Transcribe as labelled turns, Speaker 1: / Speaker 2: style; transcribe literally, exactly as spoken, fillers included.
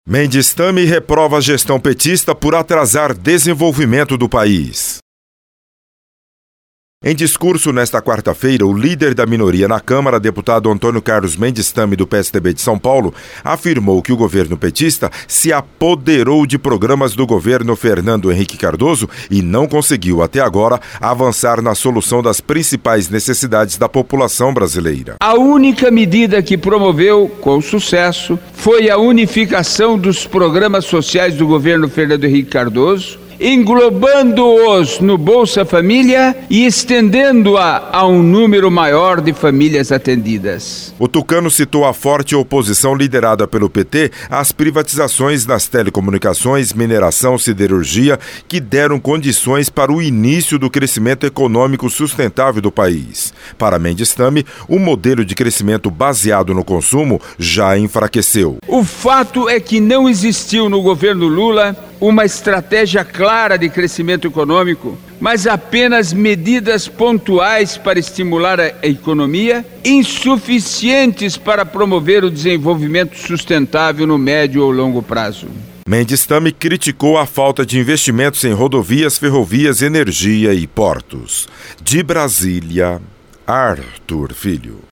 Speaker 1: Mendes Tame reprova a gestão petista por atrasar desenvolvimento do país. Em discurso nesta quarta-feira, o líder da minoria na Câmara, deputado Antônio Carlos Mendes Tame, do P S D B de São Paulo, afirmou que o governo petista se apoderou de programas do governo Fernando Henrique Cardoso e não conseguiu, até agora, avançar na solução das principais necessidades da população brasileira.
Speaker 2: A única medida que promoveu, com sucesso, foi a unificação dos programas sociais do governo Fernando Henrique Cardoso, englobando-os no Bolsa Família e estendendo-a a um número maior de famílias atendidas.
Speaker 1: O tucano citou a forte oposição liderada pelo P T às privatizações nas telecomunicações, mineração, siderurgia, que deram condições para o início do crescimento econômico sustentável do país. Para Mendes Tame, o modelo de crescimento baseado no consumo já enfraqueceu.
Speaker 2: O fato é que não existiu no governo Lula uma estratégia clara de crescimento econômico, mas apenas medidas pontuais para estimular a economia, insuficientes para promover o desenvolvimento sustentável no médio ou longo prazo.
Speaker 1: Mendes Tame criticou a falta de investimentos em rodovias, ferrovias, energia e portos. De Brasília, Arthur Filho.